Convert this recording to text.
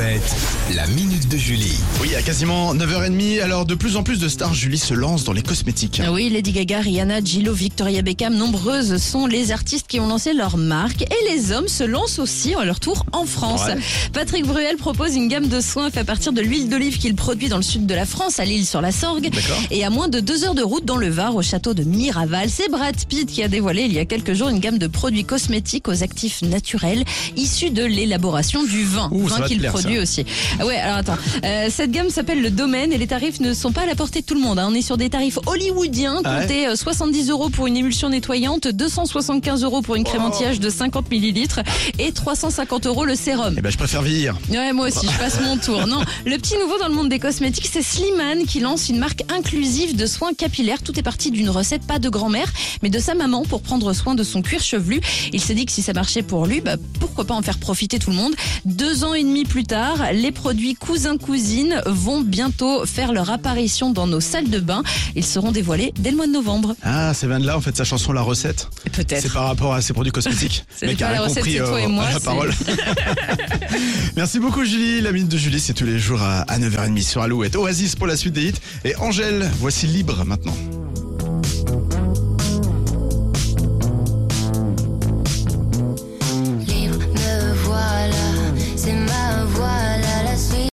Alouette, la minute de Julie. Oui, à quasiment 9h30, alors de plus en plus de stars, Julie, se lance dans les cosmétiques. Oui, Lady Gaga, Rihanna, J.Lo, Victoria Beckham, nombreuses sont les artistes qui ont lancé leur marque et les hommes se lancent aussi à leur tour en France. Ouais. Patrick Bruel propose une gamme de soins faite à partir de l'huile d'olive qu'il produit dans le sud de la France, à Lille sur la Sorgue. D'accord. Et à moins de 2 heures de route dans le Var, au château de Miraval. C'est Brad Pitt qui a dévoilé il y a quelques jours une gamme de produits cosmétiques aux actifs naturels issus de l'élaboration du vin. Ouh, ça Vin va te qu'il plaire, produit ça. aussi. Ah ouais, alors attends. Cette gamme s'appelle le Domaine et les tarifs ne sont pas à la portée de tout le monde. On est sur des tarifs hollywoodiens. Ah ouais. Comptez 70 € pour une émulsion nettoyante, 275 € pour une crème anti-âge de 50 millilitres et 350 € le sérum. Eh ben, je préfère vieillir. Ouais, moi aussi, je passe mon tour. Non, le petit nouveau dans le monde des cosmétiques, c'est Slimane qui lance une marque inclusive de soins capillaires. Tout est parti d'une recette, pas de grand-mère, mais de sa maman pour prendre soin de son cuir chevelu. Il s'est dit que si ça marchait pour lui, pourquoi pas en faire profiter tout le monde. 2 ans et demi plus tard, les produits cousin-cousine vont bientôt faire leur apparition dans nos salles de bain. Ils seront dévoilés dès le mois de novembre. Ah, ça vient de là, en fait, sa chanson La Recette. Peut-être. C'est par rapport à ses produits cosmétiques. Ce n'est Mec a pas la rien recette, compris c'est toi et moi, à la c'est- parole. Merci beaucoup, Julie. La minute de Julie, c'est tous les jours à 9h30 sur Alouette. Oasis pour la suite des hits. Et Angèle, voici Libre maintenant.